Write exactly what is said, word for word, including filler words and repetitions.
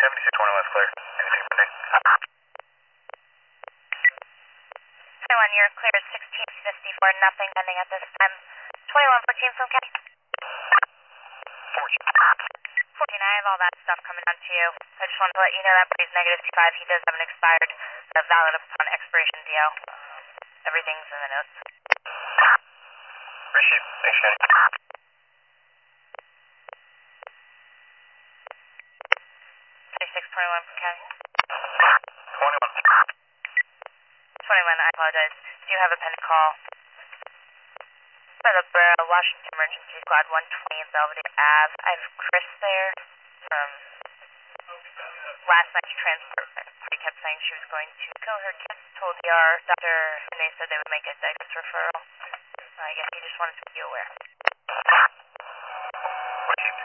seventy-six twenty-one is clear. Anything pending? twenty-one, you're clear at sixteen fifty-four, nothing pending at this time. twenty-one fourteen from K. fourteen. fourteen, I have all that stuff coming on to you. I just wanted to let you know that Buddy's negative two five, he does have an expired, uh, valid upon expiration D O. Everything's in the notes. Appreciate it. Thanks, Kenny. twenty-six twenty-one from Kenny. twenty-one. twenty-one, I apologize. Do you have a pending call? For the Borough Washington Emergency Squad one twenty Belvedere Ave. I have Chris there from last night's transport. She kept saying she was going to go her kids told E R doctor, and they said they would make a diagnosis referral. I guess he just wanted to make you aware. What do you